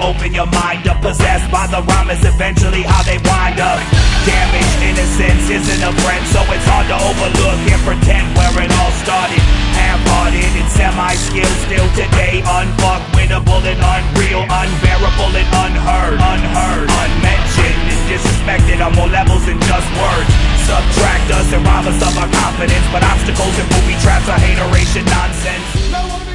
open your mind up. Possessed by the rhyme is eventually how they wind up. Damaged innocence isn't a friend, so it's hard to overlook and pretend where it all started. Half-hearted and semi-skilled, still today unfuckwittable and unreal, unbearable and unheard, unmentioned and disrespected on more levels than just words. Subtract us and rob us of our confidence, but obstacles and booby traps are hateration nonsense.